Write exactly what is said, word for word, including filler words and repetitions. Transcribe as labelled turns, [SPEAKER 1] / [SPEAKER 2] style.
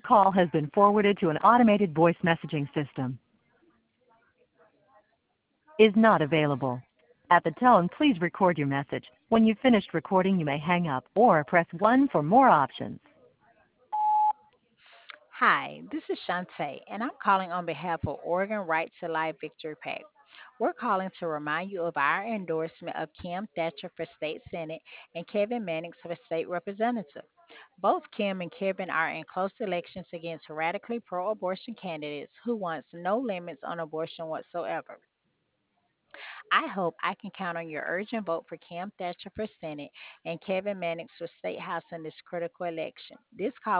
[SPEAKER 1] call has been forwarded to an automated voice messaging system. Is not available. At the tone, please record your message. When you've finished recording, you may hang up or press one for more options.
[SPEAKER 2] Hi, this is Shantae, and I'm calling on behalf of Oregon Right to Life Victory PAC. We're calling to remind you of our endorsement of Kim Thatcher for state senate and Kevin Mannix for state representative. Both Kim and Kevin are in close elections against radically pro abortion candidates who wants no limits on abortion whatsoever. I hope I can count on your urgent vote for Kim Thatcher for Senate and Kevin Mannix for State House in this critical election. This call